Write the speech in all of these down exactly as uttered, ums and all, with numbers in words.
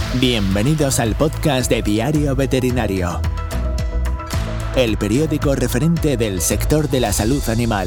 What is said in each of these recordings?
Bienvenidos al podcast de Diario Veterinario, el periódico referente del sector de la salud animal.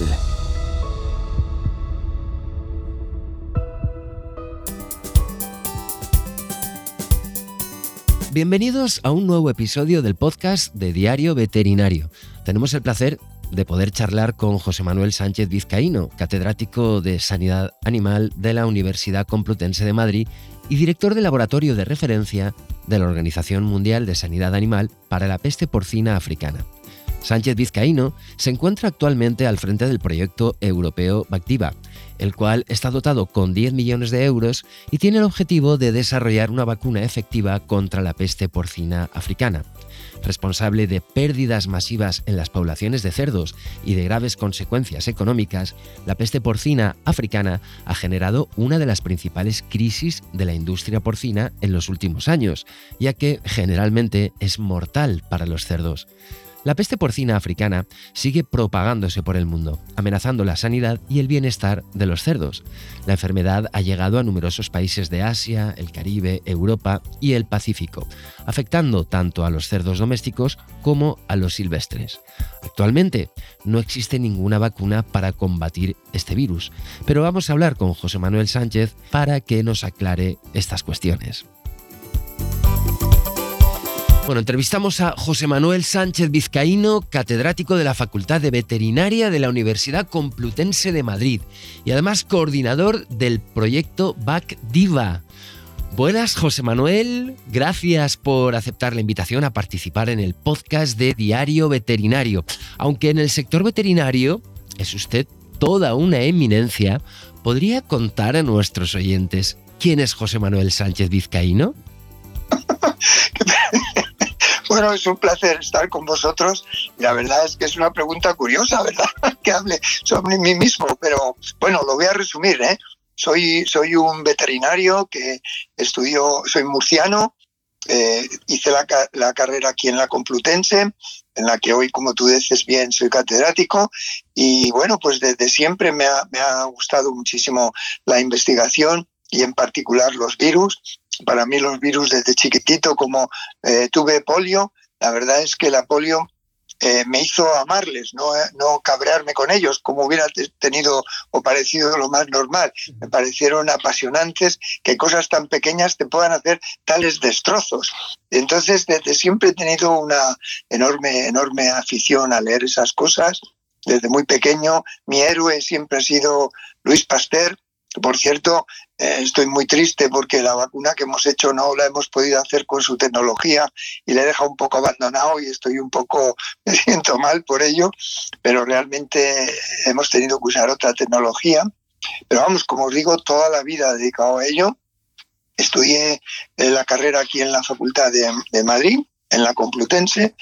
Bienvenidos a un nuevo episodio del podcast de Diario Veterinario. Tenemos el placer de poder charlar con José Manuel Sánchez Vizcaíno, catedrático de Sanidad Animal de la Universidad Complutense de Madrid y director del laboratorio de referencia de la Organización Mundial de Sanidad Animal para la peste porcina africana. Sánchez Vizcaíno se encuentra actualmente al frente del proyecto europeo Bactiva, el cual está dotado con diez millones de euros y tiene el objetivo de desarrollar una vacuna efectiva contra la peste porcina africana. Responsable de pérdidas masivas en las poblaciones de cerdos y de graves consecuencias económicas, la peste porcina africana ha generado una de las principales crisis de la industria porcina en los últimos años, ya que generalmente es mortal para los cerdos. La peste porcina africana sigue propagándose por el mundo, amenazando la sanidad y el bienestar de los cerdos. La enfermedad ha llegado a numerosos países de Asia, el Caribe, Europa y el Pacífico, afectando tanto a los cerdos domésticos como a los silvestres. Actualmente no existe ninguna vacuna para combatir este virus, pero vamos a hablar con José Manuel Sánchez para que nos aclare estas cuestiones. Bueno, entrevistamos a José Manuel Sánchez Vizcaíno, catedrático de la Facultad de Veterinaria de la Universidad Complutense de Madrid y además coordinador del proyecto Bactiva. Buenas, José Manuel, gracias por aceptar la invitación a participar en el podcast de Diario Veterinario. Aunque en el sector veterinario es usted toda una eminencia, ¿podría contar a nuestros oyentes quién es José Manuel Sánchez Vizcaíno? Bueno, es un placer estar con vosotros. La verdad es que es una pregunta curiosa, ¿verdad? Que hable sobre mí mismo, pero bueno, lo voy a resumir, ¿eh? Soy, soy un veterinario que estudió, soy murciano, eh, hice la, la carrera aquí en la Complutense, en la que hoy, como tú dices bien, soy catedrático, y bueno, pues desde siempre me ha, me ha gustado muchísimo la investigación y en particular los virus. Para mí los virus desde chiquitito, como eh, tuve polio, la verdad es que la polio eh, me hizo amarles, no, no cabrearme con ellos, como hubiera tenido o parecido lo más normal. Me parecieron apasionantes que cosas tan pequeñas te puedan hacer tales destrozos. Entonces, desde siempre he tenido una enorme, enorme afición a leer esas cosas. Desde muy pequeño, mi héroe siempre ha sido Louis Pasteur. Por cierto, eh, estoy muy triste porque la vacuna que hemos hecho no la hemos podido hacer con su tecnología y le deja un poco abandonado y estoy un poco, me siento mal por ello, pero realmente hemos tenido que usar otra tecnología. Pero vamos, como os digo, toda la vida dedicado a ello. Estudié la carrera aquí en la Facultad de, de Madrid, en la Complutense,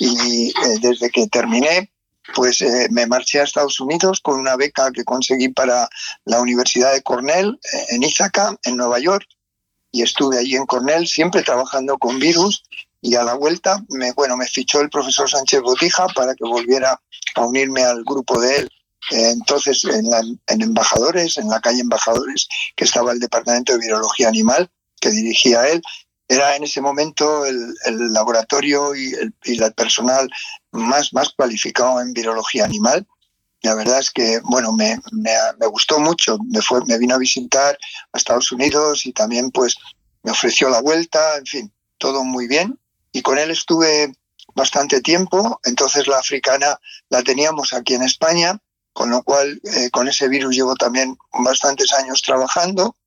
y eh, desde que terminé, pues eh, me marché a Estados Unidos con una beca que conseguí para la Universidad de Cornell eh, en Ithaca, en Nueva York, y estuve allí en Cornell siempre trabajando con virus, y a la vuelta me, bueno, me fichó el profesor Sánchez Botija para que volviera a unirme al grupo de él. Eh, entonces en, la, en Embajadores, en la calle Embajadores, que estaba el Departamento de Virología Animal, que dirigía él. Era en ese momento el, el laboratorio y el, y el personal más, más cualificado en virología animal. La verdad es que bueno, me, me, me gustó mucho. Me, fue, me vino a visitar a Estados Unidos y también pues me ofreció la vuelta, en fin, todo muy bien. Y con él estuve bastante tiempo. Entonces la africana la teníamos aquí en España, con lo cual eh, con ese virus llevo también bastantes años trabajando.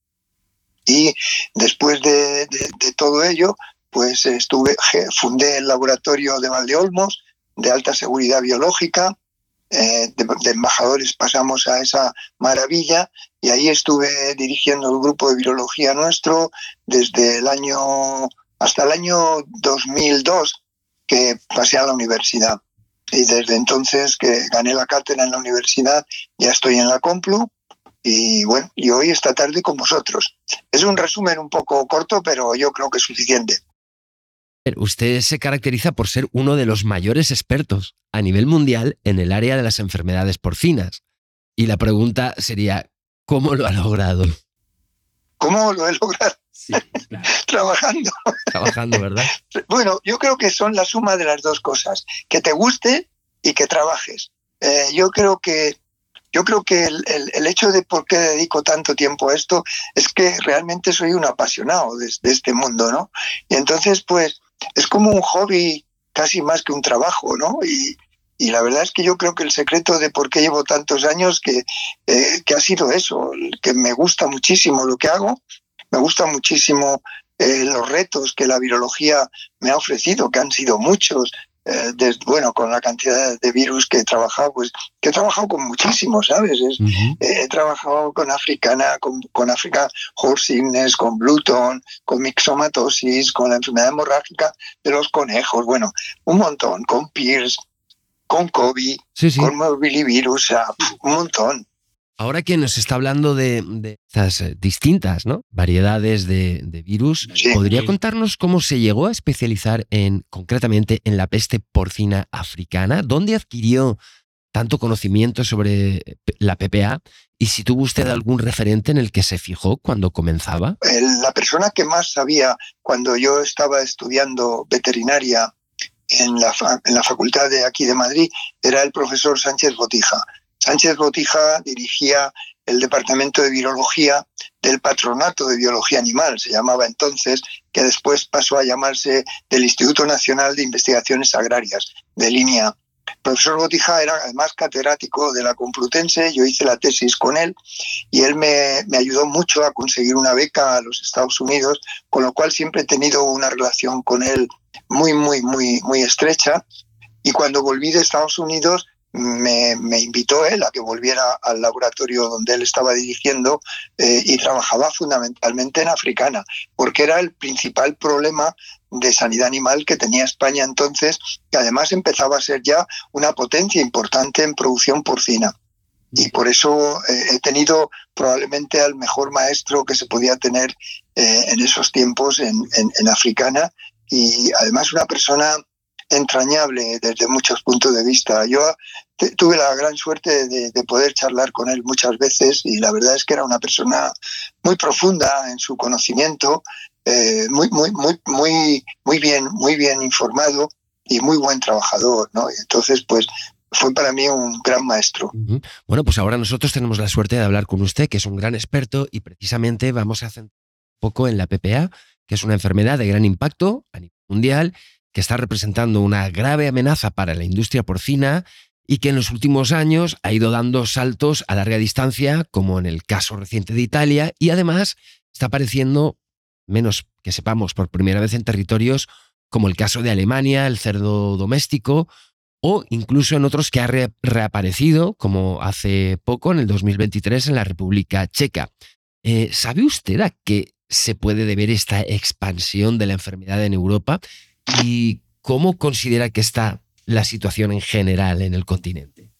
Y después de, de, de todo ello, pues estuve, fundé el laboratorio de Valdeolmos, de alta seguridad biológica. Eh, de, de Embajadores pasamos a esa maravilla y ahí estuve dirigiendo el grupo de virología nuestro desde el año hasta el año dos mil dos, que pasé a la universidad. Y desde entonces que gané la cátedra en la universidad, ya estoy en la Complu. Y bueno, y hoy esta tarde con vosotros. Es un resumen un poco corto, pero yo creo que es suficiente. Usted se caracteriza por ser uno de los mayores expertos a nivel mundial en el área de las enfermedades porcinas. Y la pregunta sería, ¿cómo lo ha logrado? ¿Cómo lo he logrado? Sí, claro. Trabajando. Trabajando, ¿verdad? Bueno, yo creo que son la suma de las dos cosas, que te guste y que trabajes. Eh, yo creo que Yo creo que el, el, el hecho de por qué dedico tanto tiempo a esto es que realmente soy un apasionado de, de este mundo, ¿no? Y entonces, pues, es como un hobby casi más que un trabajo, ¿no? Y, y la verdad es que yo creo que el secreto de por qué llevo tantos años que, eh, que ha sido eso, que me gusta muchísimo lo que hago, me gusta muchísimo eh, los retos que la virología me ha ofrecido, que han sido muchos. Eh, desde, bueno, con la cantidad de virus que he trabajado, pues que he trabajado con muchísimos, ¿sabes? Es, Uh-huh. eh, he trabajado con africana, con, con Africa horse sickness, con Bluton, con mixomatosis, con la enfermedad hemorrágica de los conejos, bueno, un montón, con Pierce, con COVID, Sí, sí. con morbillivirus, o sea, un montón. Ahora que nos está hablando de, de estas eh, distintas, ¿no?, variedades de, de virus, Sí. ¿podría contarnos cómo se llegó a especializar en, concretamente en la peste porcina africana? ¿Dónde adquirió tanto conocimiento sobre la P P A? ¿Y si tuvo usted algún referente en el que se fijó cuando comenzaba? La persona que más sabía cuando yo estaba estudiando veterinaria en la, en la facultad de aquí de Madrid era el profesor Sánchez Botija. Sánchez Botija dirigía el departamento de virología del Patronato de Biología Animal, se llamaba entonces, que después pasó a llamarse del Instituto Nacional de Investigaciones Agrarias, de línea. El profesor Botija era además catedrático de la Complutense, yo hice la tesis con él y él me, me ayudó mucho a conseguir una beca a los Estados Unidos, con lo cual siempre he tenido una relación con él muy, muy, muy, muy estrecha. Y cuando volví de Estados Unidos, Me, me invitó él a que volviera al laboratorio donde él estaba dirigiendo eh, y trabajaba fundamentalmente en africana, porque era el principal problema de sanidad animal que tenía España entonces, que además empezaba a ser ya una potencia importante en producción porcina. Y por eso eh, he tenido probablemente al mejor maestro que se podía tener eh, en esos tiempos en, en, en africana, y además una persona entrañable desde muchos puntos de vista. Yo te, tuve la gran suerte de, de poder charlar con él muchas veces y la verdad es que era una persona muy profunda en su conocimiento, eh, muy, muy, muy, muy, muy bien, muy bien informado y muy buen trabajador, ¿no? Entonces, pues, fue para mí un gran maestro. Uh-huh. Bueno, pues ahora nosotros tenemos la suerte de hablar con usted, que es un gran experto, y precisamente vamos a centrar un poco en la P P A, que es una enfermedad de gran impacto a nivel mundial, que está representando una grave amenaza para la industria porcina y que en los últimos años ha ido dando saltos a larga distancia, como en el caso reciente de Italia, y además está apareciendo, menos que sepamos, por primera vez en territorios como el caso de Alemania, el cerdo doméstico, o incluso en otros que ha re- reaparecido, como hace poco, en el dos mil veintitrés, en la República Checa. Eh, ¿Sabe usted a qué se puede deber esta expansión de la enfermedad en Europa? ¿Y cómo considera que está la situación en general en el continente?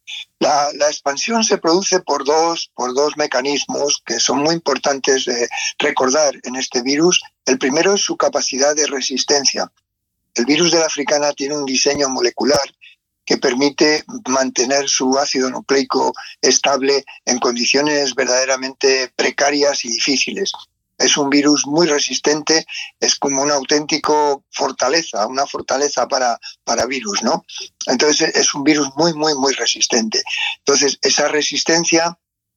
La, la expansión se produce por dos, por dos mecanismos que son muy importantes de recordar en este virus. El primero es su capacidad de resistencia. El virus de la africana tiene un diseño molecular que permite mantener su ácido nucleico estable en condiciones verdaderamente precarias y difíciles. Es un virus muy resistente, es como una auténtica fortaleza, una fortaleza para, para virus, ¿no? Entonces es un virus muy, muy, muy resistente. Entonces esa resistencia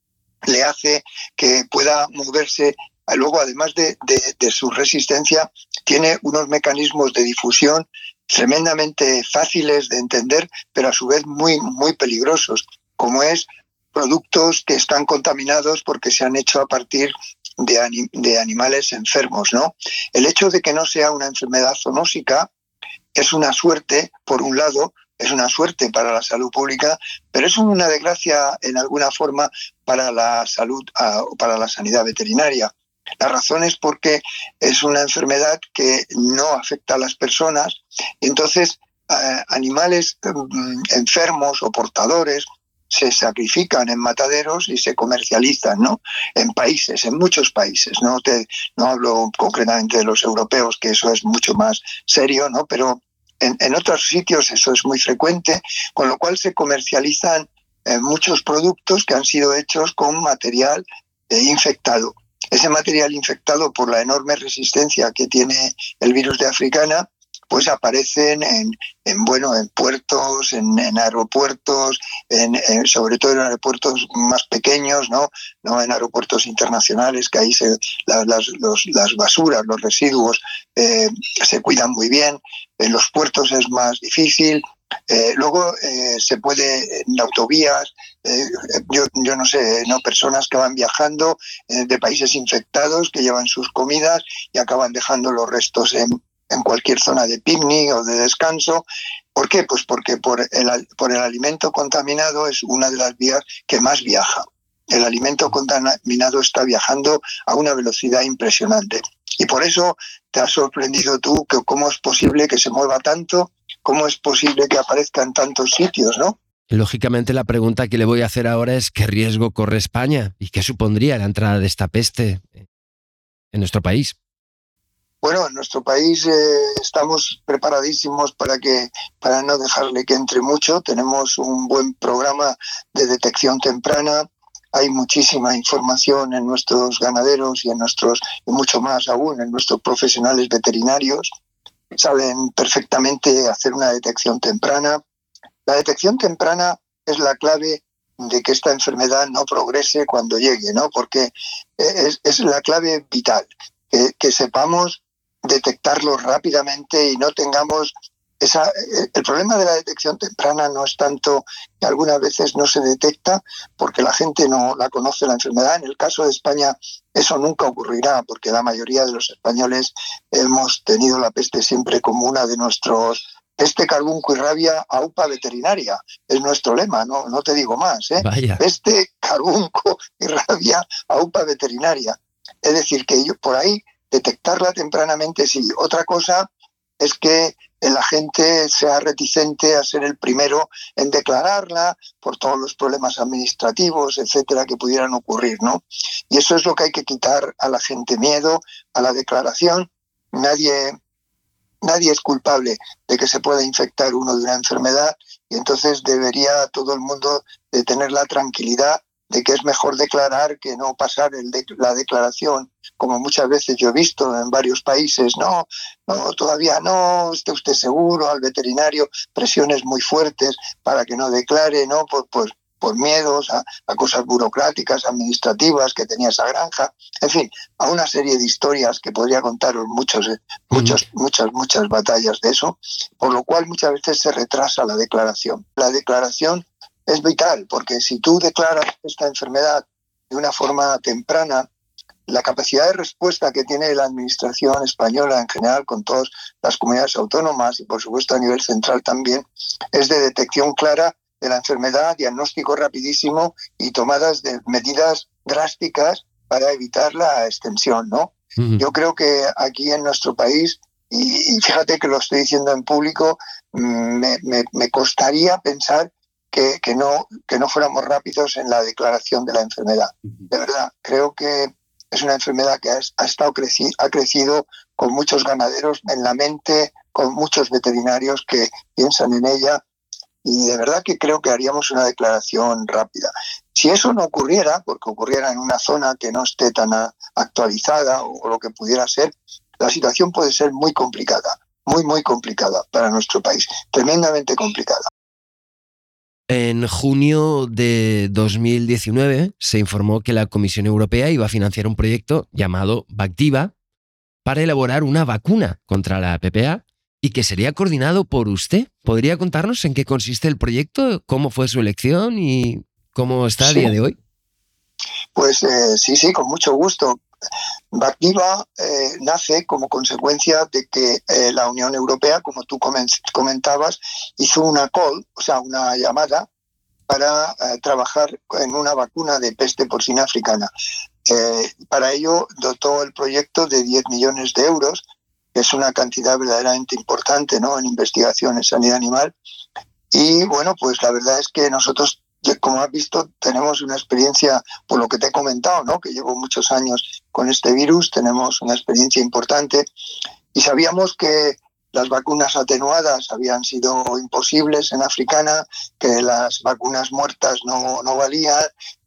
le hace que pueda moverse. Luego, además de, de, de su resistencia, tiene unos mecanismos de difusión tremendamente fáciles de entender, pero a su vez muy, muy peligrosos, como es productos que están contaminados porque se han hecho a partir de, anim, de animales enfermos, ¿no? El hecho de que no sea una enfermedad zoonósica es una suerte, por un lado, es una suerte para la salud pública, pero es una desgracia en alguna forma para la salud, para la sanidad veterinaria. La razón es porque es una enfermedad que no afecta a las personas y entonces eh, animales eh, enfermos o portadores se sacrifican en mataderos y se comercializan, ¿no? En países, en muchos países. No, te, no hablo concretamente de los europeos, que eso es mucho más serio, ¿no? Pero en, en otros sitios eso es muy frecuente, con lo cual se comercializan eh, muchos productos que han sido hechos con material eh, infectado. ese material infectado por la enorme resistencia que tiene el virus de africana, pues aparecen en, en bueno, en puertos, en, en aeropuertos, en, en, sobre todo en aeropuertos más pequeños, no, no en aeropuertos internacionales, que ahí se, la, las, los, las basuras, los residuos eh, se cuidan muy bien. En los puertos es más difícil. Eh, luego eh, se puede en autovías, eh, yo, yo no sé, no personas que van viajando eh, de países infectados, que llevan sus comidas y acaban dejando los restos en, en cualquier zona de picnic o de descanso. ¿Por qué? Pues porque por el, por el alimento contaminado es una de las vías que más viaja. El alimento contaminado está viajando a una velocidad impresionante. Y por eso te has sorprendido tú que cómo es posible que se mueva tanto, cómo es posible que aparezca en tantos sitios, ¿no? Lógicamente la pregunta que le voy a hacer ahora es ¿qué riesgo corre España? ¿Y qué supondría la entrada de esta peste en nuestro país? Bueno, en nuestro país eh, estamos preparadísimos para que para no dejarle que entre mucho. Tenemos un buen programa de detección temprana. Hay muchísima información en nuestros ganaderos y en nuestros, y mucho más aún, en nuestros profesionales veterinarios. Saben perfectamente hacer una detección temprana. La detección temprana es la clave de que esta enfermedad no progrese cuando llegue, ¿no? Porque es, es la clave vital, que, que sepamos detectarlo rápidamente y no tengamos esa... El problema de la detección temprana no es tanto que algunas veces no se detecta porque la gente no la conoce la enfermedad. En el caso de España eso nunca ocurrirá porque la mayoría de los españoles hemos tenido la peste siempre como una de nuestros... Peste, carbunco y rabia, aupa veterinaria. Es nuestro lema, no, no te digo más, ¿eh? Vaya. Peste, carbunco y rabia, aupa veterinaria. Es decir, que yo, por ahí detectarla tempranamente sí. Otra cosa es que la gente sea reticente a ser el primero en declararla por todos los problemas administrativos, etcétera, que pudieran ocurrir, ¿no? Y eso es lo que hay que quitar a la gente, miedo a la declaración. Nadie... Nadie es culpable de que se pueda infectar uno de una enfermedad y entonces debería todo el mundo de tener la tranquilidad de que es mejor declarar que no pasar el de, la declaración, como muchas veces yo he visto en varios países. No, no, todavía no, esté usted seguro, al veterinario, presiones muy fuertes para que no declare, ¿no? Por, por, por miedos a, a cosas burocráticas, administrativas que tenía esa granja, en fin, a una serie de historias que podría contaros muchos, muchos, mm. muchas, muchas batallas de eso, por lo cual muchas veces se retrasa la declaración. La declaración es vital, porque si tú declaras esta enfermedad de una forma temprana, la capacidad de respuesta que tiene la administración española en general con todas las comunidades autónomas y por supuesto a nivel central también, es de detección clara de la enfermedad, diagnóstico rapidísimo y tomadas de medidas drásticas para evitar la extensión, ¿no? Uh-huh. Yo creo que aquí en nuestro país, y, y fíjate que lo estoy diciendo en público, me, me, me costaría pensar que, que, no, que no fuéramos rápidos en la declaración de la enfermedad. De verdad, creo que es una enfermedad que ha, ha, estado creci- ha crecido con muchos ganaderos en la mente, con muchos veterinarios que piensan en ella. Y de verdad que creo que haríamos una declaración rápida. Si eso no ocurriera, porque ocurriera en una zona que no esté tan actualizada o, o lo que pudiera ser, la situación puede ser muy complicada, muy, muy complicada para nuestro país, tremendamente complicada. En junio de dos mil diecinueve se informó que la Comisión Europea iba a financiar un proyecto llamado Bactiva para elaborar una vacuna contra la P P A y que sería coordinado por usted. ¿Podría contarnos en qué consiste el proyecto, cómo fue su elección y cómo está a sí. día de hoy? Pues eh, sí, sí, con mucho gusto. Bactiva eh, nace como consecuencia de que eh, la Unión Europea, como tú comentabas, hizo una call, o sea, una llamada para eh, trabajar en una vacuna de peste porcina africana. Eh, para ello dotó el proyecto de diez millones de euros, que es una cantidad verdaderamente importante, ¿no?, en investigación en sanidad animal. Y bueno, pues la verdad es que nosotros, como has visto, tenemos una experiencia, por lo que te he comentado, ¿no?, que llevo muchos años con este virus, tenemos una experiencia importante y sabíamos que las vacunas atenuadas habían sido imposibles en africana, que las vacunas muertas no, no valían,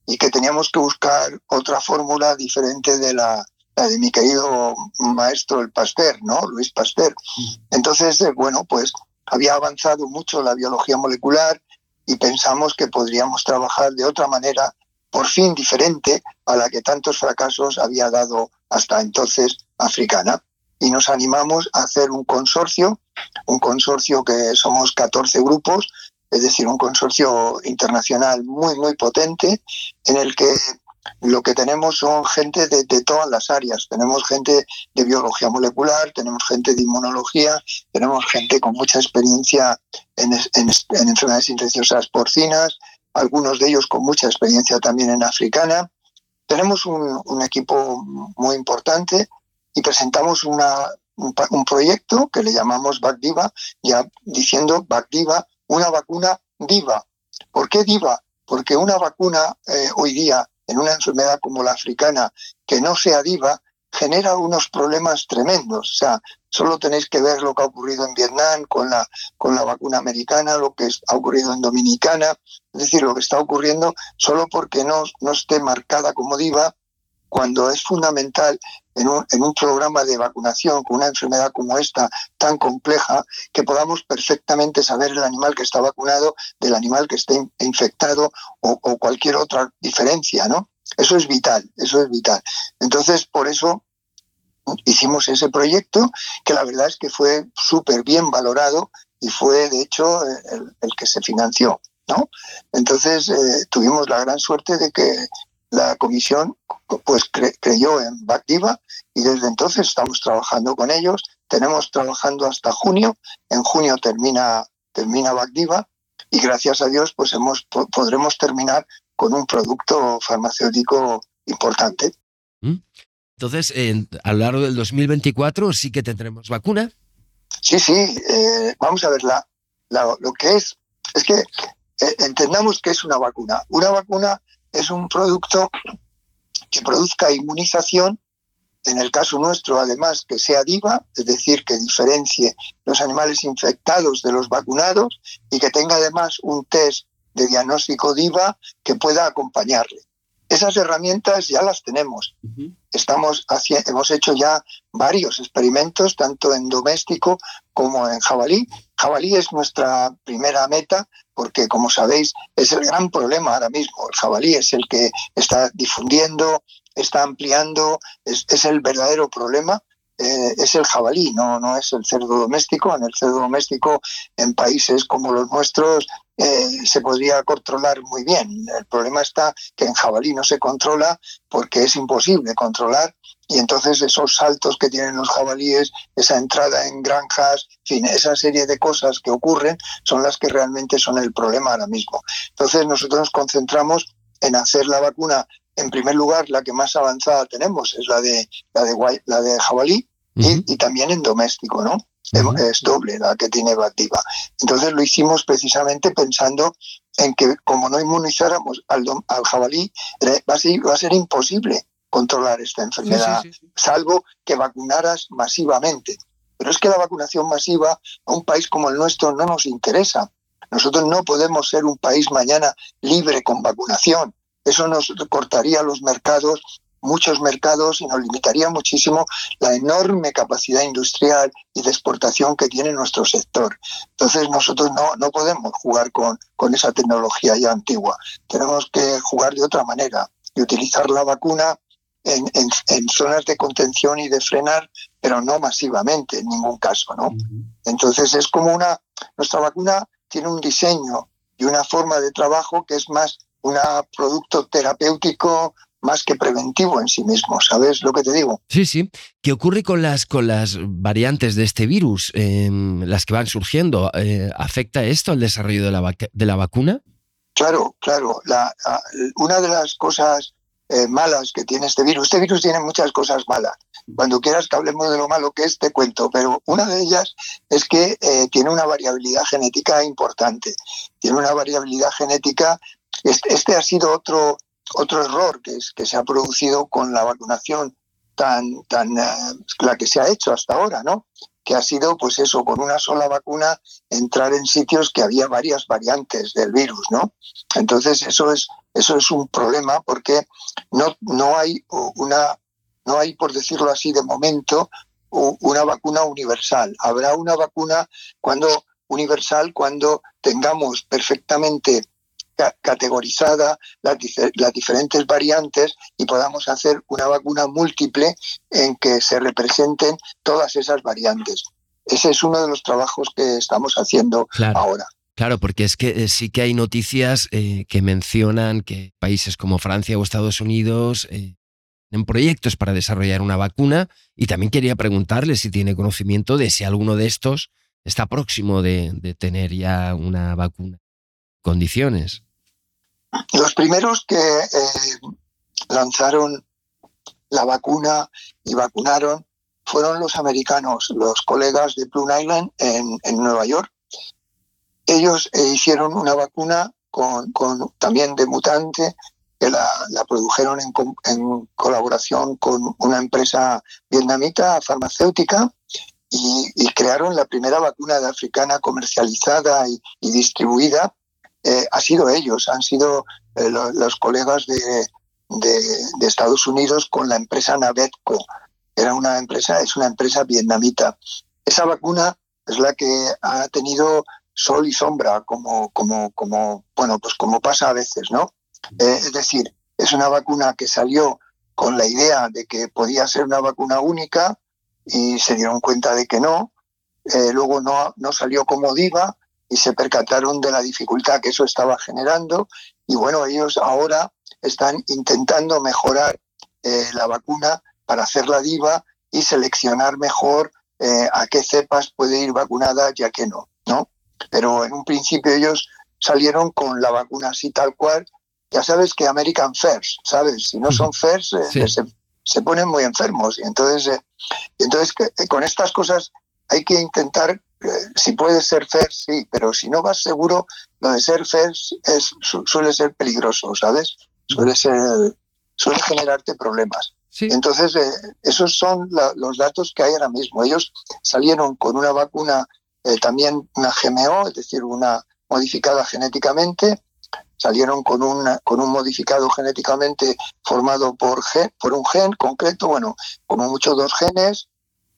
y que teníamos que buscar otra fórmula diferente de la, la de mi querido maestro el Pasteur, ¿no? Luis Pasteur. Entonces, eh, bueno, pues había avanzado mucho la biología molecular y pensamos que podríamos trabajar de otra manera, por fin diferente a la que tantos fracasos había dado hasta entonces Africana. Y nos animamos a hacer un consorcio, un consorcio que somos catorce grupos, es decir, un consorcio internacional muy, muy potente, en el que lo que tenemos son gente de, de todas las áreas. Tenemos gente de biología molecular, tenemos gente de inmunología, tenemos gente con mucha experiencia en, en, en enfermedades infecciosas porcinas, algunos de ellos con mucha experiencia también en Africana. Tenemos un, un equipo muy importante y presentamos una, un, un proyecto que le llamamos VacDiva, ya diciendo VacDiva, una vacuna diva. ¿Por qué diva? Porque una vacuna eh, hoy día en una enfermedad como la africana que no sea diva genera unos problemas tremendos. O sea, solo tenéis que ver lo que ha ocurrido en Vietnam con la, con la vacuna americana, lo que ha ocurrido en Dominicana, es decir, lo que está ocurriendo solo porque no, no esté marcada como diva, cuando es fundamental en un, en un programa de vacunación con una enfermedad como esta tan compleja, que podamos perfectamente saber el animal que está vacunado del animal que esté infectado o, o cualquier otra diferencia, ¿no? Eso es vital, eso es vital. Entonces, por eso hicimos ese proyecto, que la verdad es que fue súper bien valorado y fue, de hecho, el, el que se financió, ¿no? Entonces, eh, tuvimos la gran suerte de que la comisión pues cre creyó en VacDiva y desde entonces estamos trabajando con ellos. Tenemos trabajando hasta junio. En junio termina, termina VacDiva y gracias a Dios pues hemos, po podremos terminar con un producto farmacéutico importante. Entonces, eh, a lo largo del dos mil veinticuatro sí que tendremos vacuna. Sí, sí. Eh, vamos a ver, la, la, lo que es, es que eh, entendamos que es una vacuna. Una vacuna es un producto que produzca inmunización, en el caso nuestro, además, que sea diva, es decir, que diferencie los animales infectados de los vacunados y que tenga además un test de diagnóstico diva que pueda acompañarle. Esas herramientas ya las tenemos. Uh-huh. Estamos haciendo, hemos hecho ya varios experimentos, tanto en doméstico como en jabalí. Jabalí es nuestra primera meta, porque, como sabéis, es el gran problema ahora mismo. El jabalí es el que está difundiendo, está ampliando, es, es el verdadero problema. Eh, es el jabalí, no, no es el cerdo doméstico. En el cerdo doméstico, en países como los nuestros, eh, se podría controlar muy bien. El problema está que en jabalí no se controla porque es imposible controlar, y entonces esos saltos que tienen los jabalíes, esa entrada en granjas, en fin, esa serie de cosas que ocurren son las que realmente son el problema ahora mismo. Entonces nosotros nos concentramos en hacer la vacuna. En primer lugar, la que más avanzada tenemos es la de la de, la de jabalí, uh-huh. y, y también en doméstico, ¿no? Uh-huh. Es doble la que tiene VacDiva. Entonces lo hicimos precisamente pensando en que, como no inmunizáramos al, al jabalí, va a, ser, va a ser imposible controlar esta enfermedad, sí, sí, sí. salvo que vacunaras masivamente. Pero es que la vacunación masiva a un país como el nuestro no nos interesa. Nosotros no podemos ser un país mañana libre con vacunación. Eso nos cortaría los mercados, muchos mercados, y nos limitaría muchísimo la enorme capacidad industrial y de exportación que tiene nuestro sector. Entonces nosotros no, no podemos jugar con, con esa tecnología ya antigua. Tenemos que jugar de otra manera y utilizar la vacuna en, en, en zonas de contención y de frenar, pero no masivamente en ningún caso, ¿no? Entonces es como una... Nuestra vacuna tiene un diseño y una forma de trabajo que es más un producto terapéutico más que preventivo en sí mismo, ¿sabes lo que te digo? Sí, sí. ¿Qué ocurre con las, con las variantes de este virus, eh, las que van surgiendo? Eh, ¿Afecta esto al desarrollo de la, vac- de la vacuna? Claro, claro. La, la, una de las cosas eh, malas que tiene este virus, este virus tiene muchas cosas malas. Cuando quieras que hablemos de lo malo que es, te cuento, pero una de ellas es que eh, tiene una variabilidad genética importante. Tiene una variabilidad genética. Este, este ha sido otro... Otro error que, es, que se ha producido con la vacunación tan, tan uh, la que se ha hecho hasta ahora, ¿no? Que ha sido, pues eso, con una sola vacuna entrar en sitios que había varias variantes del virus, ¿no? Entonces eso es, Eso es un problema porque no, no hay una, no hay, por decirlo así, de momento, una vacuna universal. Habrá una vacuna cuando universal cuando tengamos perfectamente categorizada las, las diferentes variantes y podamos hacer una vacuna múltiple en que se representen todas esas variantes. Ese es uno de los trabajos que estamos haciendo claro, ahora. Claro, porque es que eh, sí que hay noticias eh, que mencionan que países como Francia o Estados Unidos eh, tienen proyectos para desarrollar una vacuna, y también quería preguntarle si tiene conocimiento de si alguno de estos está próximo de, de tener ya una vacuna. ¿Condiciones? Los primeros que eh, lanzaron la vacuna y vacunaron fueron los americanos, los colegas de Plum Island en, en Nueva York. Ellos eh, hicieron una vacuna con, con también de mutante, que la, la produjeron en, en colaboración con una empresa vietnamita farmacéutica y, y crearon la primera vacuna de africana comercializada y, y distribuida. Eh, ha sido ellos, han sido eh, los, los colegas de, de, de Estados Unidos con la empresa Navetco. Era una empresa, es una empresa vietnamita. Esa vacuna es la que ha tenido sol y sombra, como, como, como, bueno, pues como pasa a veces, ¿no? Eh, es decir, es una vacuna que salió con la idea de que podía ser una vacuna única y se dieron cuenta de que no. Eh, luego no, no salió como diva y se percataron de la dificultad que eso estaba generando. Y bueno, ellos ahora están intentando mejorar eh, la vacuna para hacerla diva y seleccionar mejor eh, a qué cepas puede ir vacunada y a qué no, ¿no? Pero en un principio ellos salieron con la vacuna así tal cual. Ya sabes que American First, ¿sabes? Si no son First, eh, Sí. se, se ponen muy enfermos. Y entonces, eh, entonces que, con estas cosas hay que intentar, eh, si puede ser First, sí, pero si no vas seguro, lo de ser First es, su, suele ser peligroso, ¿sabes? Suele ser, suele generarte problemas. Sí. Entonces, eh, esos son la, los datos que hay ahora mismo. Ellos salieron con una vacuna, eh, también una G M O, es decir, una modificada genéticamente. Salieron con, una, con un modificado genéticamente formado por, gen, por un gen concreto, bueno, como mucho dos genes,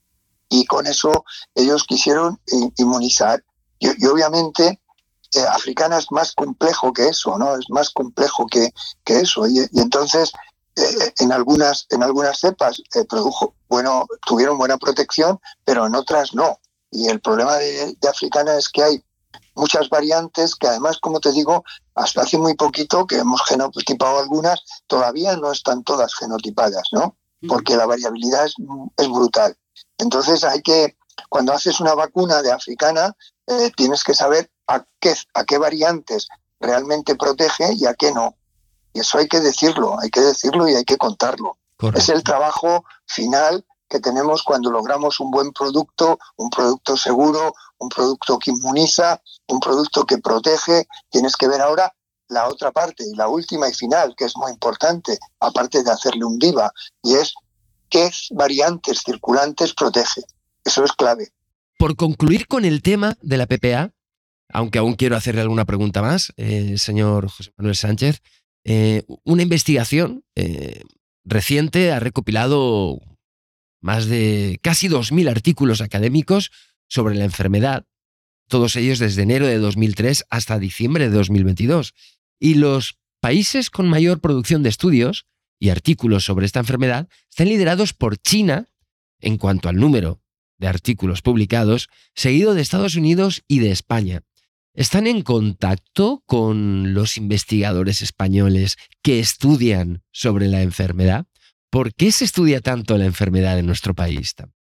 y con eso ellos quisieron inmunizar. Y, y obviamente, eh, africana es más complejo que eso, ¿no? Es más complejo que, que eso. Y, y entonces, eh, en, algunas, en algunas cepas eh, produjo, bueno, tuvieron buena protección, pero en otras no. Y el problema de, de africana es que hay muchas variantes que además, como te digo, hasta hace muy poquito que hemos genotipado algunas, todavía no están todas genotipadas, ¿no? Porque la variabilidad es, es brutal. Entonces hay que, cuando haces una vacuna de africana, eh, tienes que saber a qué, a qué variantes realmente protege y a qué no. Y eso hay que decirlo, hay que decirlo y hay que contarlo. Correcto. Es el trabajo final que tenemos cuando logramos un buen producto, un producto seguro, un producto que inmuniza, un producto que protege. Tienes que ver ahora la otra parte y la última y final, que es muy importante, aparte de hacerle un diva, y es qué variantes circulantes protege. Eso es clave. Por concluir con el tema de la P P A, aunque aún quiero hacerle alguna pregunta más, eh, señor José Manuel Sánchez, eh, una investigación eh, reciente ha recopilado más de casi dos mil artículos académicos sobre la enfermedad, todos ellos desde enero de dos mil tres hasta diciembre de dos mil veintidós. Y los países con mayor producción de estudios y artículos sobre esta enfermedad están liderados por China en cuanto al número de artículos publicados, seguido de Estados Unidos y de España. ¿Están en contacto con los investigadores españoles que estudian sobre la enfermedad? ¿Por qué se estudia tanto la enfermedad en nuestro país?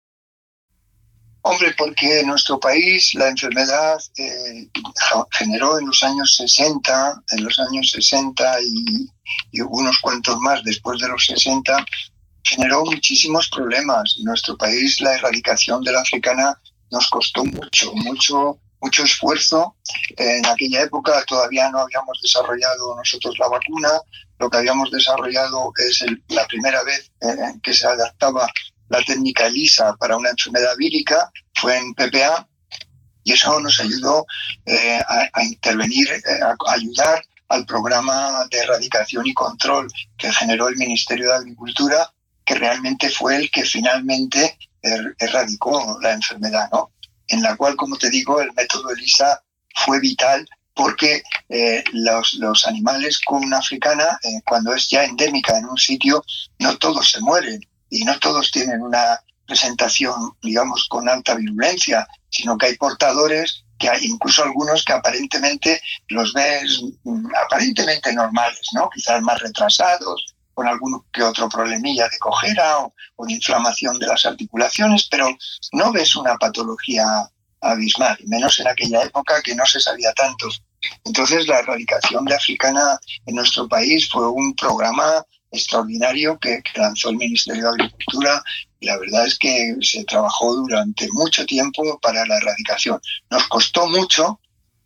Hombre, porque en nuestro país la enfermedad eh, generó en los años sesenta, en los años sesenta y, y unos cuantos más después de los sesenta, generó muchísimos problemas. En nuestro país la erradicación de la africana nos costó mucho, mucho, mucho esfuerzo. En aquella época todavía no habíamos desarrollado nosotros la vacuna. Lo que habíamos desarrollado es el, la primera vez en que se adaptaba la técnica ELISA para una enfermedad vírica, fue en P P A, y eso nos ayudó eh, a, a intervenir, eh, a ayudar al programa de erradicación y control que generó el Ministerio de Agricultura, que realmente fue el que finalmente er- erradicó la enfermedad, ¿no? En la cual, como te digo, el método ELISA fue vital porque eh, los, los animales con africana, eh, cuando es ya endémica en un sitio, no todos se mueren y no todos tienen una presentación, digamos, con alta virulencia, sino que hay portadores, que hay incluso algunos que aparentemente los ves mm, aparentemente normales, ¿no? Quizás más retrasados, con algún que otro problemilla de cojera o, o de inflamación de las articulaciones, pero no ves una patología abismal, menos en aquella época que no se sabía tanto. Entonces, la erradicación de africana en nuestro país fue un programa extraordinario que, que lanzó el Ministerio de Agricultura, y la verdad es que se trabajó durante mucho tiempo para la erradicación. Nos costó mucho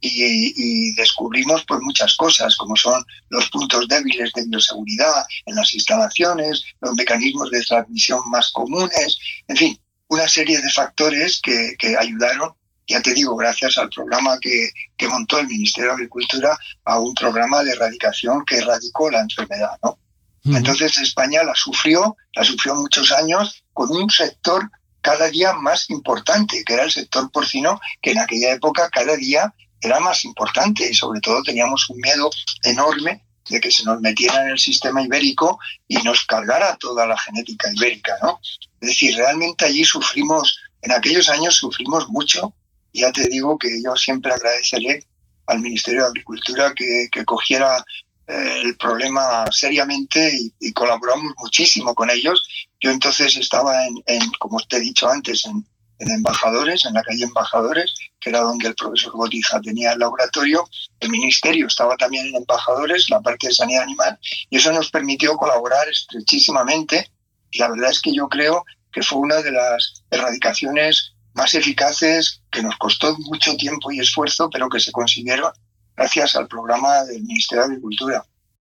y, y descubrimos pues muchas cosas, como son los puntos débiles de bioseguridad en las instalaciones, los mecanismos de transmisión más comunes, en fin, una serie de factores que, que ayudaron, ya te digo, gracias al programa que, que montó el Ministerio de Agricultura, a un programa de erradicación que erradicó la enfermedad, ¿no? Uh-huh. Entonces España la sufrió, la sufrió muchos años con un sector cada día más importante, que era el sector porcino, que en aquella época cada día era más importante y sobre todo teníamos un miedo enorme de que se nos metiera en el sistema ibérico y nos cargara toda la genética ibérica, ¿no? Es decir, realmente allí sufrimos, en aquellos años sufrimos mucho. Ya te digo que yo siempre agradeceré al Ministerio de Agricultura que, que cogiera eh, el problema seriamente y, y colaboramos muchísimo con ellos. Yo entonces estaba, en, en como te he dicho antes, en, en Embajadores, en la calle Embajadores, que era donde el profesor Botija tenía el laboratorio. El Ministerio estaba también en Embajadores, la parte de sanidad animal, y eso nos permitió colaborar estrechísimamente. Y la verdad es que yo creo que fue una de las erradicaciones más eficaces, que nos costó mucho tiempo y esfuerzo, pero que se consiguieron gracias al programa del Ministerio de Agricultura.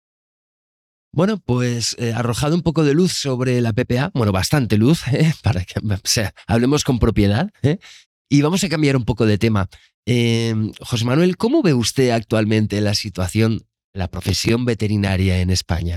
Bueno, pues eh, arrojado un poco de luz sobre la P P A, bueno, bastante luz, ¿eh? Para que o sea, hablemos con propiedad, ¿eh? Y vamos a cambiar un poco de tema. Eh, José Manuel, ¿cómo ve usted actualmente la situación, la profesión veterinaria en España?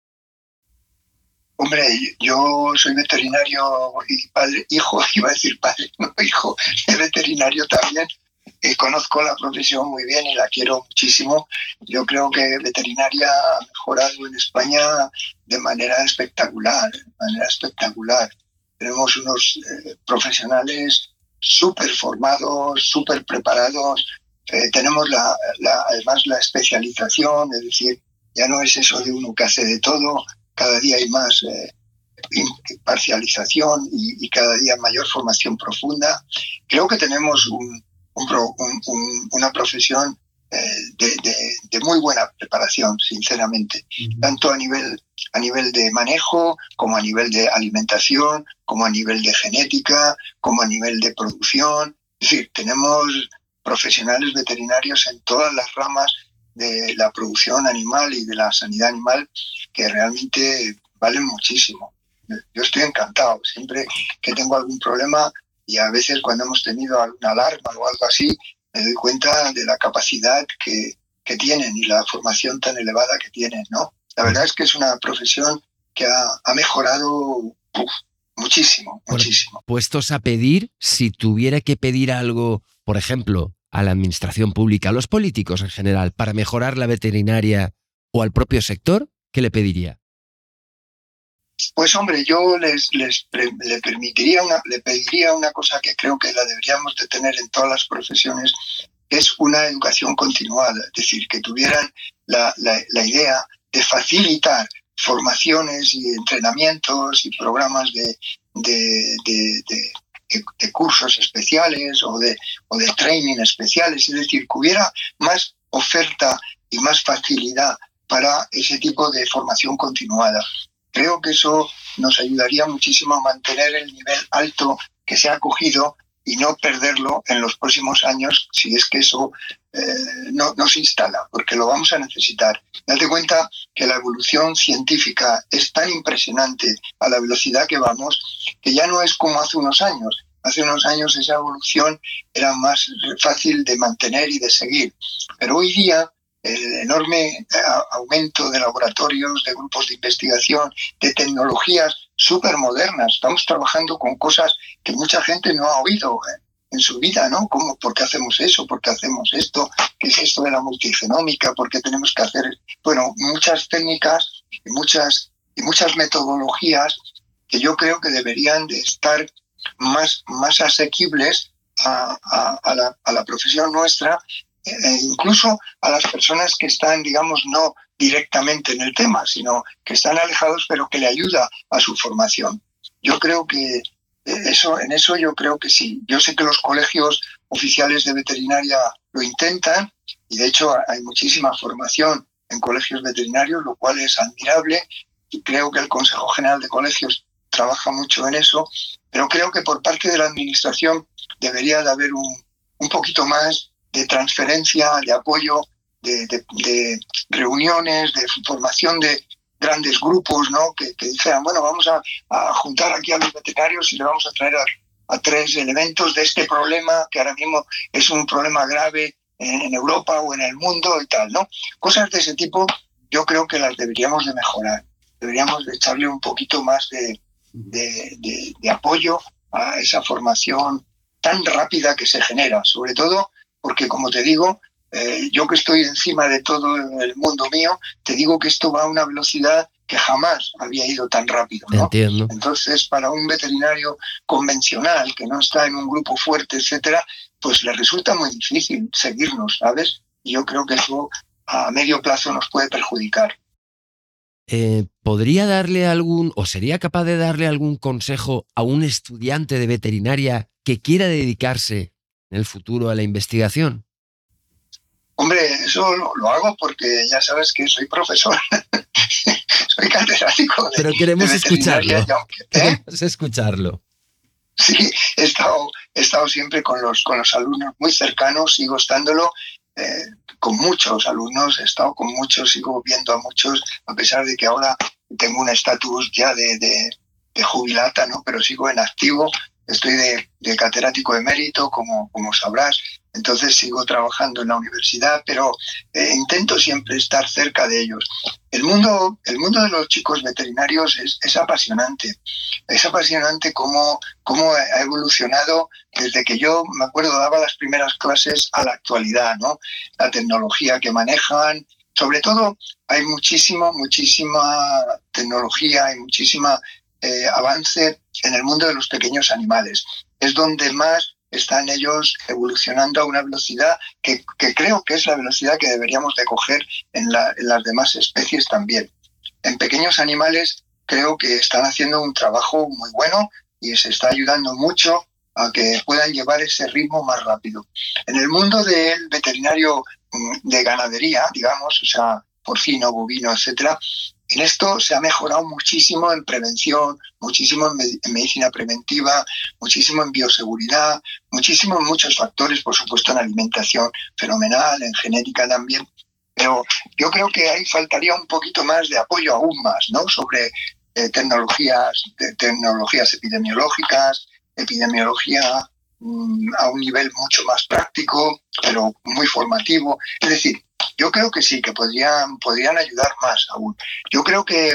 Hombre, yo soy veterinario y padre, hijo, iba a decir padre, no hijo, de veterinario también. Eh, conozco la profesión muy bien y la quiero muchísimo. Yo creo que veterinaria ha mejorado en España de manera espectacular, de manera espectacular. Tenemos unos eh, profesionales súper formados, súper preparados. Eh, tenemos la, la, además la especialización, es decir, ya no es eso de uno que hace de todo. Cada día hay más eh, parcialización y, y cada día mayor formación profunda. Creo que tenemos un, un, un, un, una profesión eh, de, de, de muy buena preparación, sinceramente, uh-huh. tanto a nivel, a nivel de manejo, como a nivel de alimentación, como a nivel de genética, como a nivel de producción. Es decir, tenemos profesionales veterinarios en todas las ramas de la producción animal y de la sanidad animal, que realmente valen muchísimo. Yo estoy encantado. Siempre que tengo algún problema, y a veces cuando hemos tenido alguna alarma o algo así, me doy cuenta de la capacidad que, que tienen y la formación tan elevada que tienen, ¿no? La verdad es que es una profesión que ha, ha mejorado uf, muchísimo, bueno, muchísimo. Puestos a pedir, si tuviera que pedir algo, por ejemplo, a la administración pública, a los políticos en general, para mejorar la veterinaria o al propio sector, ¿qué le pediría? Pues hombre, yo les, les le permitiría una, le pediría una cosa que creo que la deberíamos de tener en todas las profesiones, que es una educación continuada, es decir, que tuvieran la, la, la idea de facilitar formaciones y entrenamientos y programas de, de, de, de De, de cursos especiales o de, o de training especiales, es decir, que hubiera más oferta y más facilidad para ese tipo de formación continuada. Creo que eso nos ayudaría muchísimo a mantener el nivel alto que se ha cogido y no perderlo en los próximos años, si es que eso eh, no, no se instala, porque lo vamos a necesitar. Date cuenta que la evolución científica es tan impresionante a la velocidad que vamos, que ya no es como hace unos años. Hace unos años esa evolución era más fácil de mantener y de seguir. Pero hoy día el enorme aumento de laboratorios, de grupos de investigación, de tecnologías súper modernas. Estamos trabajando con cosas que mucha gente no ha oído ¿eh? en su vida, ¿no? ¿Cómo? ¿Por qué hacemos eso? ¿Por qué hacemos esto? ¿Qué es esto de la multigenómica? ¿Por qué tenemos que hacer? Bueno, muchas técnicas y muchas, y muchas metodologías que yo creo que deberían de estar más, más asequibles a, a, a, la, a la profesión nuestra, e incluso a las personas que están, digamos, no directamente en el tema, sino que están alejados, pero que le ayuda a su formación. Yo creo que eso, en eso yo creo que sí. Yo sé que los colegios oficiales de veterinaria lo intentan y de hecho hay muchísima formación en colegios veterinarios, lo cual es admirable. Y creo que el Consejo General de Colegios trabaja mucho en eso, pero creo que por parte de la administración debería de haber un, un poquito más de transferencia, de apoyo, de, de, de reuniones, de formación de grandes grupos, ¿no? Que, que dijeran, bueno, vamos a, a juntar aquí a los veterinarios y le vamos a traer a, a tres elementos de este problema, que ahora mismo es un problema grave en, en Europa o en el mundo y tal, ¿no? Cosas de ese tipo yo creo que las deberíamos de mejorar. Deberíamos de echarle un poquito más de, de, de, de apoyo a esa formación tan rápida que se genera, sobre todo porque, como te digo, eh, yo que estoy encima de todo el mundo mío, te digo que esto va a una velocidad que jamás había ido tan rápido, ¿no? Entiendo. Entonces, para un veterinario convencional que no está en un grupo fuerte, etcétera, pues le resulta muy difícil seguirnos, ¿sabes? Y yo creo que eso a medio plazo nos puede perjudicar. Eh, ¿Podría darle algún, o sería capaz de darle algún consejo a un estudiante de veterinaria que quiera dedicarse en el futuro a la investigación? Hombre, eso lo, lo hago porque ya sabes que soy profesor, soy catedrático de, Pero queremos de escucharlo. Y aunque, ¿eh? Queremos escucharlo. Sí, he estado, he estado siempre con los, con los alumnos muy cercanos, sigo estándolo eh, con muchos alumnos, he estado con muchos, sigo viendo a muchos, a pesar de que ahora tengo un estatus ya de, de, de jubilata, ¿no? Pero sigo en activo, estoy de, de catedrático emérito, como, como sabrás. Entonces sigo trabajando en la universidad, pero eh, intento siempre estar cerca de ellos. El mundo, el mundo de los chicos veterinarios es, es apasionante. Es apasionante cómo, cómo ha evolucionado desde que yo, me acuerdo, daba las primeras clases a la actualidad, ¿no? La tecnología que manejan. Sobre todo hay muchísimo, muchísima tecnología, hay muchísima eh, avance en el mundo de los pequeños animales. Es donde más están ellos evolucionando a una velocidad que, que creo que es la velocidad que deberíamos de coger en, la, en las demás especies también. En pequeños animales creo que están haciendo un trabajo muy bueno y se está ayudando mucho a que puedan llevar ese ritmo más rápido. En el mundo del veterinario de ganadería, digamos, o sea, porcino, bovino, etcétera, en esto se ha mejorado muchísimo en prevención, muchísimo en, med- en medicina preventiva, muchísimo en bioseguridad, muchísimo en muchos factores, por supuesto en alimentación fenomenal, en genética también. Pero yo creo que ahí faltaría un poquito más de apoyo aún más, ¿no? Sobre eh, tecnologías, de, tecnologías epidemiológicas, epidemiología mmm, a un nivel mucho más práctico, pero muy formativo. Es decir, yo creo que sí, que podrían, podrían ayudar más aún. Yo creo que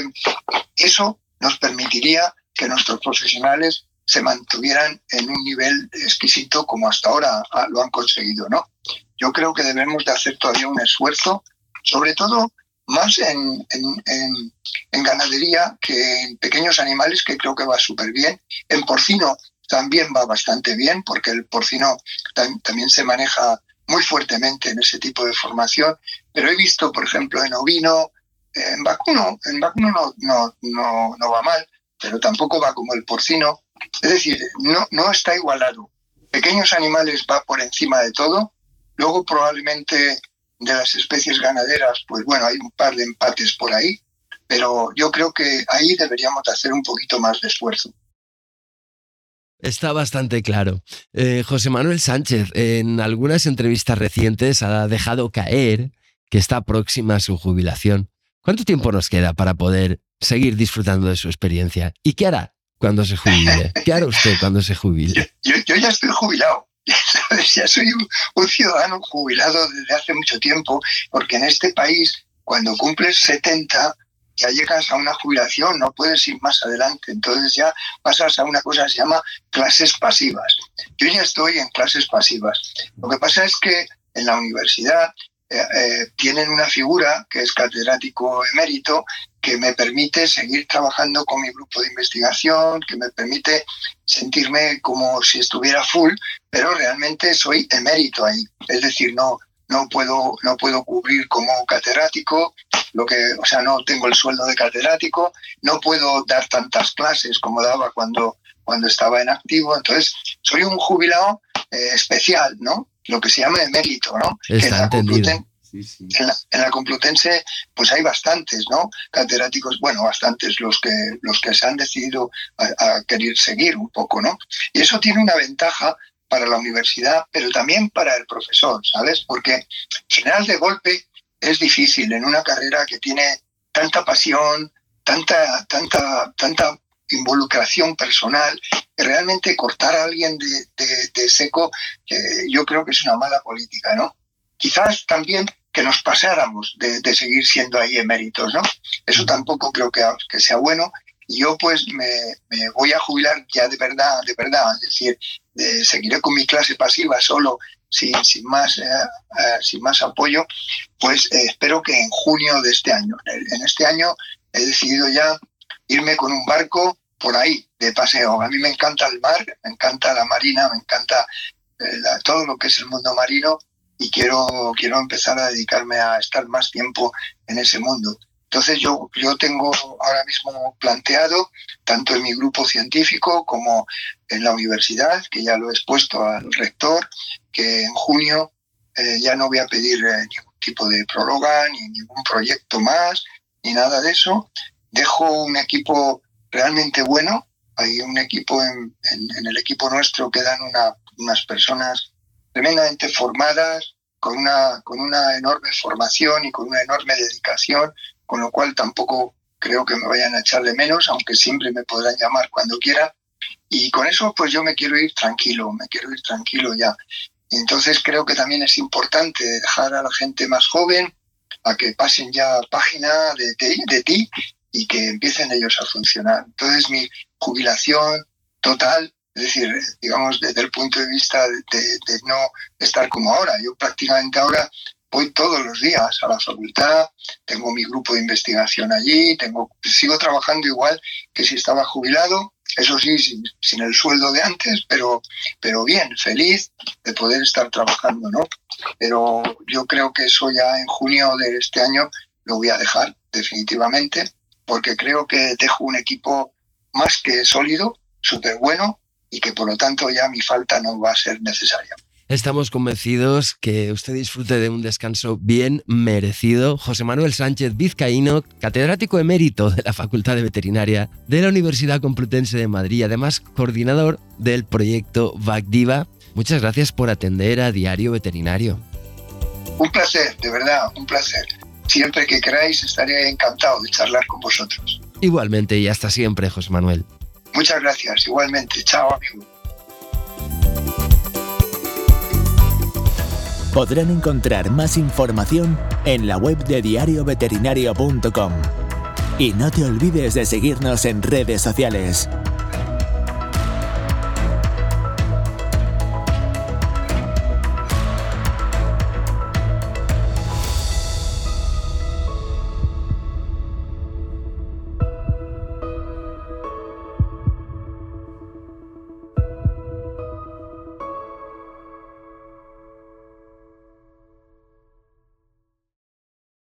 eso nos permitiría que nuestros profesionales se mantuvieran en un nivel exquisito como hasta ahora lo han conseguido, ¿no? Yo creo que debemos de hacer todavía un esfuerzo, sobre todo más en, en, en, en ganadería que en pequeños animales, que creo que va súper bien. En porcino también va bastante bien, porque el porcino tam, también se maneja muy fuertemente en ese tipo de formación, pero he visto, por ejemplo, en ovino, en vacuno, en vacuno no, no, no, no va mal, pero tampoco va como el porcino. Es decir, no, no está igualado. Pequeños animales va por encima de todo, luego probablemente de las especies ganaderas, pues bueno, hay un par de empates por ahí, pero yo creo que ahí deberíamos hacer un poquito más de esfuerzo. Está bastante claro. Eh, José Manuel Sánchez, en algunas entrevistas recientes ha dejado caer que está próxima a su jubilación. ¿Cuánto tiempo nos queda para poder seguir disfrutando de su experiencia? ¿Y qué hará cuando se jubile? ¿Qué hará usted cuando se jubile? Yo, yo ya estoy jubilado. ¿sabes? Ya soy un, un ciudadano jubilado desde hace mucho tiempo, porque en este país, cuando cumples setenta, ya llegas a una jubilación, no puedes ir más adelante. Entonces ya pasas a una cosa que se llama clases pasivas. Yo ya estoy en clases pasivas. Lo que pasa es que en la universidad eh, eh, tienen una figura que es catedrático emérito, que me permite seguir trabajando con mi grupo de investigación, que me permite sentirme como si estuviera full, pero realmente soy emérito ahí. Es decir, no, no puedo, no puedo cubrir como catedrático, lo que, o sea, no tengo el sueldo de catedrático, no puedo dar tantas clases como daba cuando, cuando estaba en activo. Entonces, soy un jubilado eh, especial, ¿no? Lo que se llama emérito, ¿no? Está entendido. Sí, sí. En, la, en la Complutense pues hay bastantes, ¿no? Catedráticos, bueno, bastantes los que los que se han decidido a, a querer seguir un poco, ¿no? Y eso tiene una ventaja para la universidad, pero también para el profesor, ¿sabes? Porque frenar de golpe es difícil en una carrera que tiene tanta pasión, tanta, tanta, tanta involucración personal, que realmente cortar a alguien de, de, de seco, eh, yo creo que es una mala política, ¿no? Quizás también que nos pasáramos de, de seguir siendo ahí eméritos, ¿no? Eso tampoco creo que, que sea bueno. Y yo pues me, me voy a jubilar ya de verdad, de verdad, es decir, de, seguiré con mi clase pasiva solo, sin, sin, más, eh, eh, sin más apoyo, pues eh, espero que en junio de este año. En este año he decidido ya irme con un barco por ahí, de paseo. A mí me encanta el mar, me encanta la marina, me encanta eh, la, todo lo que es el mundo marino, y quiero, quiero empezar a dedicarme a estar más tiempo en ese mundo. Entonces yo, yo tengo ahora mismo planteado, tanto en mi grupo científico como en la universidad, que ya lo he expuesto al rector, que en junio eh, ya no voy a pedir eh, ningún tipo de prórroga, ni ningún proyecto más, ni nada de eso. Dejo un equipo realmente bueno. Hay un equipo, en, en, en el equipo nuestro quedan una, unas personas tremendamente formadas, con una, con una enorme formación y con una enorme dedicación, con lo cual tampoco creo que me vayan a echar de menos, aunque siempre me podrán llamar cuando quieran. Y con eso pues yo me quiero ir tranquilo, me quiero ir tranquilo ya. Entonces creo que también es importante dejar a la gente más joven a que pasen ya página de, de, de ti y que empiecen ellos a funcionar. Entonces mi jubilación total, es decir, digamos, desde el punto de vista de, de, de no estar como ahora. Yo prácticamente ahora voy todos los días a la facultad, tengo mi grupo de investigación allí, tengo, sigo trabajando igual que si estaba jubilado, eso sí, sin, sin el sueldo de antes, pero, pero bien, feliz de poder estar trabajando, ¿no? Pero yo creo que eso ya en junio de este año lo voy a dejar definitivamente, porque creo que dejo un equipo más que sólido, súper bueno, y que por lo tanto ya mi falta no va a ser necesaria. Estamos convencidos que usted disfrute de un descanso bien merecido. José Manuel Sánchez Vizcaíno, catedrático emérito de la Facultad de Veterinaria de la Universidad Complutense de Madrid y además coordinador del proyecto VACDIVA. Muchas gracias por atender a Diario Veterinario. Un placer, de verdad, un placer. Siempre que queráis estaré encantado de charlar con vosotros. Igualmente y hasta siempre, José Manuel. Muchas gracias, igualmente. Chao, amigo. Podrán encontrar más información en la web de diario veterinario punto com. Y no te olvides de seguirnos en redes sociales.